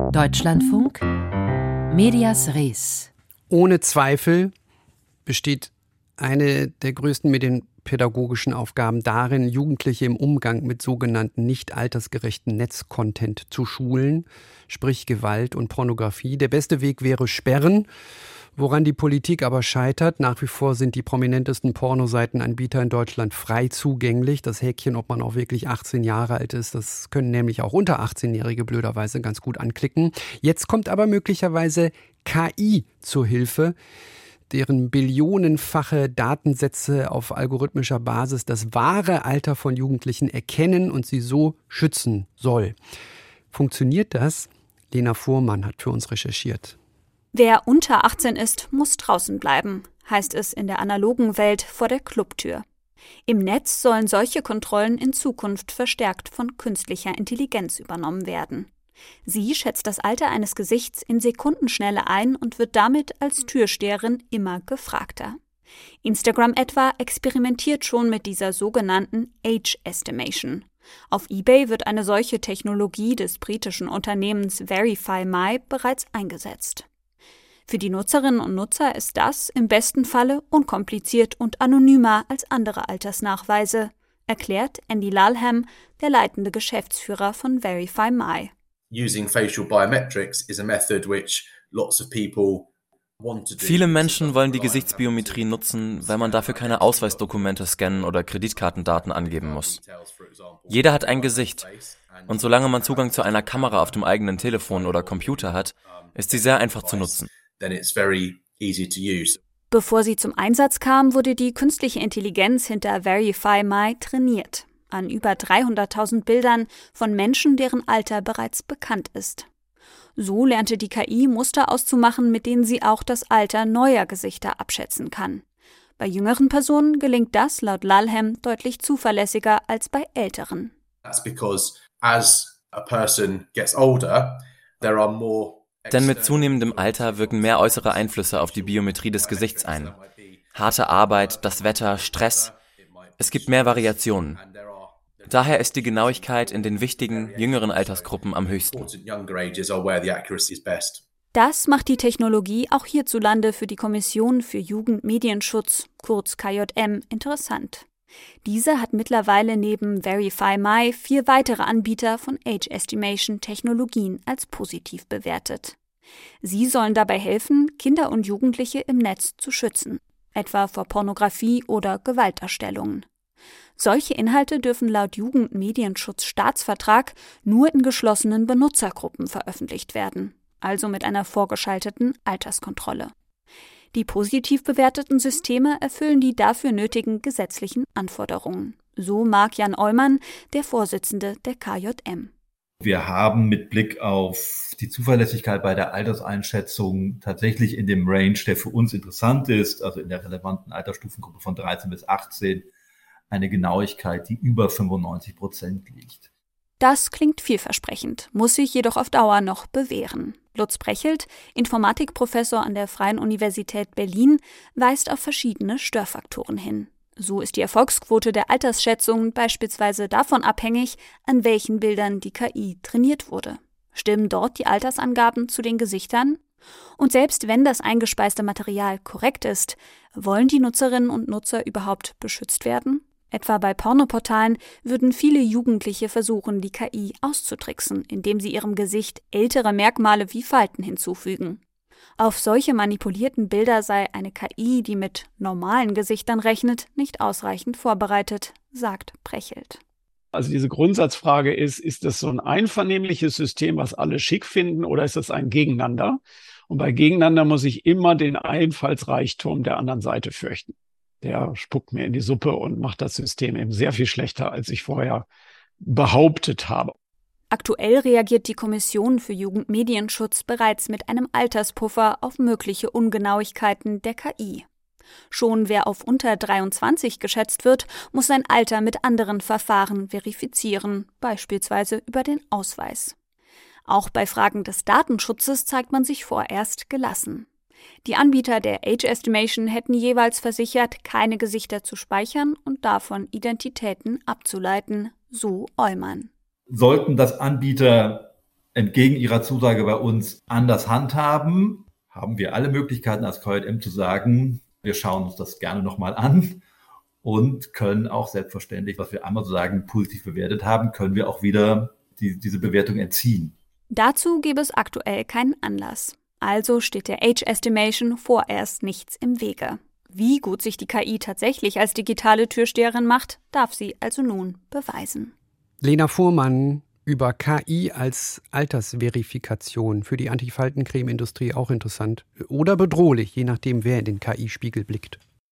Deutschlandfunk, Medias Res. Ohne Zweifel besteht eine der größten medienpädagogischen Aufgaben darin, Jugendliche im Umgang mit sogenannten nicht altersgerechten Netzcontent zu schulen, sprich Gewalt und Pornografie. Der beste Weg wäre Sperren, woran die Politik aber scheitert. Nach wie vor sind die prominentesten Pornoseitenanbieter in Deutschland frei zugänglich. Das Häkchen, ob man auch wirklich 18 Jahre alt ist, das können nämlich auch unter 18-Jährige blöderweise ganz gut anklicken. Jetzt kommt aber möglicherweise KI zur Hilfe, deren billionenfache Datensätze auf algorithmischer Basis das wahre Alter von Jugendlichen erkennen und sie so schützen soll. Funktioniert das? Lena Fuhrmann hat für uns recherchiert. Wer unter 18 ist, muss draußen bleiben, heißt es in der analogen Welt vor der Clubtür. Im Netz sollen solche Kontrollen in Zukunft verstärkt von künstlicher Intelligenz übernommen werden. Sie schätzt das Alter eines Gesichts in Sekundenschnelle ein und wird damit als Türsteherin immer gefragter. Instagram etwa experimentiert schon mit dieser sogenannten Age Estimation. Auf eBay wird eine solche Technologie des britischen Unternehmens Verify My bereits eingesetzt. Für die Nutzerinnen und Nutzer ist das im besten Falle unkompliziert und anonymer als andere Altersnachweise, erklärt Andy Lalham, der leitende Geschäftsführer von Verify My. Using facial biometrics is a method which lots of people want to do. Viele Menschen wollen die Gesichtsbiometrie nutzen, weil man dafür keine Ausweisdokumente scannen oder Kreditkartendaten angeben muss. Jeder hat ein Gesicht. Und solange man Zugang zu einer Kamera auf dem eigenen Telefon oder Computer hat, ist sie sehr einfach zu nutzen. Then it's very easy to use. Bevor sie zum Einsatz kam, wurde die künstliche Intelligenz hinter Verify My trainiert. An über 300.000 Bildern von Menschen, deren Alter bereits bekannt ist. So lernte die KI Muster auszumachen, mit denen sie auch das Alter neuer Gesichter abschätzen kann. Bei jüngeren Personen gelingt das laut Lalham deutlich zuverlässiger als bei älteren. That's because as a person gets older, there are more. Denn mit zunehmendem Alter wirken mehr äußere Einflüsse auf die Biometrie des Gesichts ein. Harte Arbeit, das Wetter, Stress. Es gibt mehr Variationen. Daher ist die Genauigkeit in den wichtigen, jüngeren Altersgruppen am höchsten. Das macht die Technologie auch hierzulande für die Kommission für Jugendmedienschutz, kurz KJM, interessant. Diese hat mittlerweile neben Verify My 4 weitere Anbieter von Age Estimation Technologien als positiv bewertet. Sie sollen dabei helfen, Kinder und Jugendliche im Netz zu schützen, etwa vor Pornografie oder Gewaltdarstellungen. Solche Inhalte dürfen laut Jugendmedienschutzstaatsvertrag nur in geschlossenen Benutzergruppen veröffentlicht werden, also mit einer vorgeschalteten Alterskontrolle. Die positiv bewerteten Systeme erfüllen die dafür nötigen gesetzlichen Anforderungen. So Marc-Jan Eulmann, der Vorsitzende der KJM. Wir haben mit Blick auf die Zuverlässigkeit bei der Alterseinschätzung tatsächlich in dem Range, der für uns interessant ist, also in der relevanten Altersstufengruppe von 13 bis 18, eine Genauigkeit, die über 95% liegt. Das klingt vielversprechend, muss sich jedoch auf Dauer noch bewähren. Lutz Brechelt, Informatikprofessor an der Freien Universität Berlin, weist auf verschiedene Störfaktoren hin. So ist die Erfolgsquote der Altersschätzung beispielsweise davon abhängig, an welchen Bildern die KI trainiert wurde. Stimmen dort die Altersangaben zu den Gesichtern? Und selbst wenn das eingespeiste Material korrekt ist, wollen die Nutzerinnen und Nutzer überhaupt beschützt werden? Etwa bei Pornoportalen würden viele Jugendliche versuchen, die KI auszutricksen, indem sie ihrem Gesicht ältere Merkmale wie Falten hinzufügen. Auf solche manipulierten Bilder sei eine KI, die mit normalen Gesichtern rechnet, nicht ausreichend vorbereitet, sagt Brechelt. Also diese Grundsatzfrage ist das so ein einvernehmliches System, was alle schick finden, oder ist das ein Gegeneinander? Und bei Gegeneinander muss ich immer den Einfallsreichtum der anderen Seite fürchten. Der spuckt mir in die Suppe und macht das System eben sehr viel schlechter, als ich vorher behauptet habe. Aktuell reagiert die Kommission für Jugendmedienschutz bereits mit einem Alterspuffer auf mögliche Ungenauigkeiten der KI. Schon wer auf unter 23 geschätzt wird, muss sein Alter mit anderen Verfahren verifizieren, beispielsweise über den Ausweis. Auch bei Fragen des Datenschutzes zeigt man sich vorerst gelassen. Die Anbieter der Age Estimation hätten jeweils versichert, keine Gesichter zu speichern und davon Identitäten abzuleiten, so Eulmann. Sollten das Anbieter entgegen ihrer Zusage bei uns anders handhaben, haben wir alle Möglichkeiten als KJM zu sagen, wir schauen uns das gerne nochmal an und können auch selbstverständlich, was wir einmal so sagen, positiv bewertet haben, können wir auch wieder diese Bewertung entziehen. Dazu gäbe es aktuell keinen Anlass. Also steht der Age Estimation vorerst nichts im Wege. Wie gut sich die KI tatsächlich als digitale Türsteherin macht, darf sie also nun beweisen. Lena Fuhrmann über KI als Altersverifikation für die Antifaltencreme-Industrie auch interessant oder bedrohlich, je nachdem, wer in den KI-Spiegel blickt.